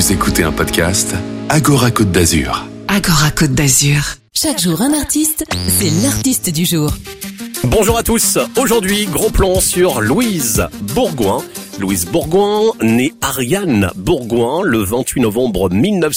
Vous écoutez un podcast Agora Côte d'Azur. Agora Côte d'Azur. Chaque jour un artiste, c'est l'artiste du jour. Bonjour à tous, aujourd'hui gros plan sur Louise Bourgoin. Louise Bourgoin, née Ariane Bourgoin le 28 novembre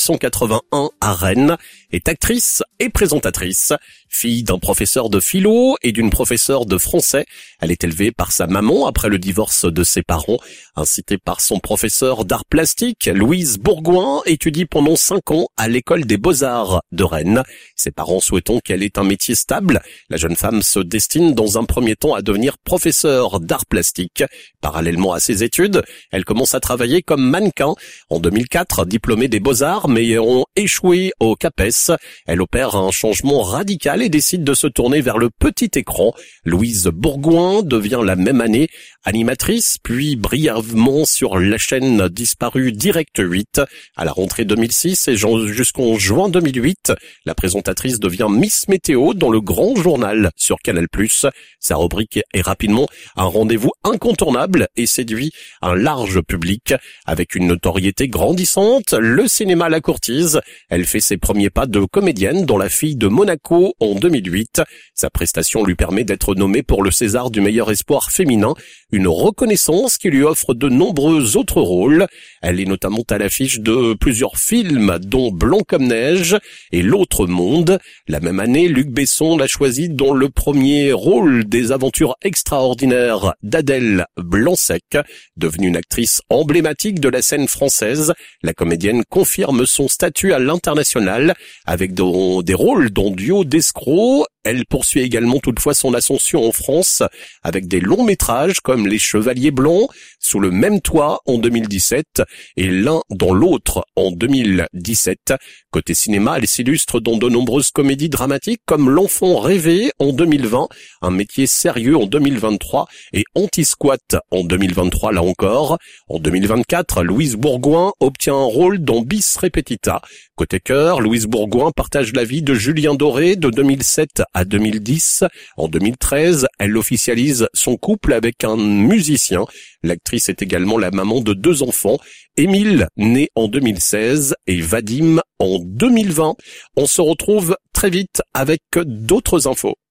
1981 à Rennes, est actrice et présentatrice. Fille d'un professeur de philo et d'une professeure de français, elle est élevée par sa maman après le divorce de ses parents. Incitée par son professeur d'art plastique, Louise Bourgoin étudie pendant 5 ans à l'école des Beaux-Arts de Rennes. Ses parents souhaitant qu'elle ait un métier stable, la jeune femme se destine dans un premier temps à devenir professeure d'art plastique. Parallèlement à ses études, elle commence à travailler comme mannequin. En 2004, diplômée des Beaux-Arts mais ayant échoué au CAPES, elle opère un changement radical et décide de se tourner vers le petit écran. Louise Bourgoin devient la même année animatrice, puis brièvement sur la chaîne disparue Direct 8. À la rentrée 2006 et jusqu'en juin 2008, la présentatrice devient Miss Météo dans le Grand Journal sur Canal+. Sa rubrique est rapidement un rendez-vous incontournable et séduit un large public. Avec une notoriété grandissante, le cinéma la courtise. Elle fait ses premiers pas de comédienne dans La Fille de Monaco en 2008. Sa prestation lui permet d'être nommée pour le César du meilleur espoir féminin, une reconnaissance qui lui offre de nombreux autres rôles. Elle est notamment à l'affiche de plusieurs films, dont Blanc comme neige et L'autre monde. La même année, Luc Besson l'a choisie dans le premier rôle des aventures extraordinaires d'Adèle Blanc-Sec. Devenue une actrice emblématique de la scène française, la comédienne confirme son statut à l'international avec des rôles dans Duo d'escrocs. Elle poursuit également toutefois son ascension en France avec des longs métrages comme Les Chevaliers Blancs, Sous le même toit en 2017 et L'un dans l'autre en 2017. Côté cinéma, elle s'illustre dans de nombreuses comédies dramatiques comme L'Enfant rêvé en 2020, Un métier sérieux en 2023 et Anti-squat en 2023 là encore. En 2024, Louise Bourgoin obtient un rôle dans Bis Repetita. Côté cœur, Louise Bourgoin partage la vie de Julien Doré de 2007 à 2010. En 2013, elle officialise son couple avec un musicien. L'actrice est également la maman de 2 enfants, Émile, né en 2016, et Vadim en 2020. On se retrouve très vite avec d'autres infos.